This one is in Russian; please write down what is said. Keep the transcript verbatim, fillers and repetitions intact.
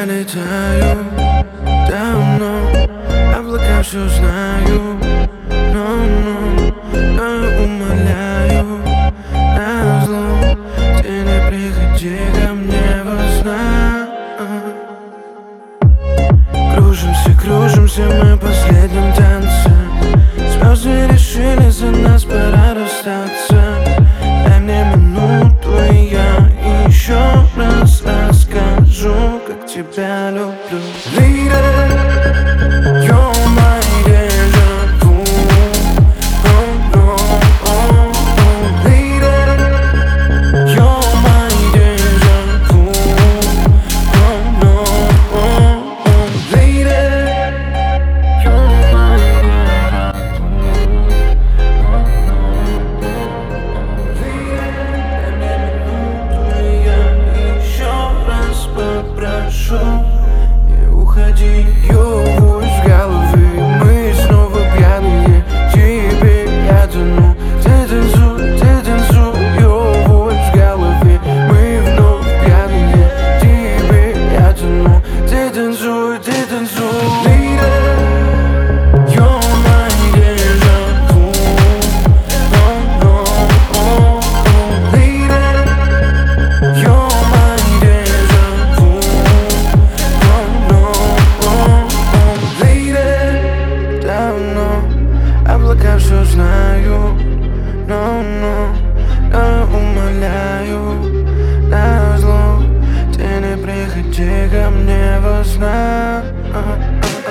летаю давно, облака все знаю, но, но, но умоляю назло, ты не приходи ко мне во снах. Кружимся, кружимся мы в последнем танце. Звезды решили за нас, пора расстаться. Дай мне минуту, и я еще раз расскажу, как тебя люблю. Lady, you're my déjà vu. Oh, no, oh, oh. Lady, you're my déjà vu. Oh, no, oh, oh. Lady, you're my déjà vu. Oh, no, oh, oh. Lady, дай мне минуту, и я еще раз попрошу. Не уходи, ёвусь в голове, мы снова пьяные. Тебе я тяну, ты танцуй, ты танцуй, ёвусь в голове, мы вновь пьяные. Тебе я тяну, ты танцуй, ты танцуй. Lady, you're my déjà vu. Oh, no, oh, oh. Lady, you're my déjà vu. Oh, no, oh, oh. Lady, давно облака все знаю, но, но, но умоляю назло, ты не приходи ко мне во снах.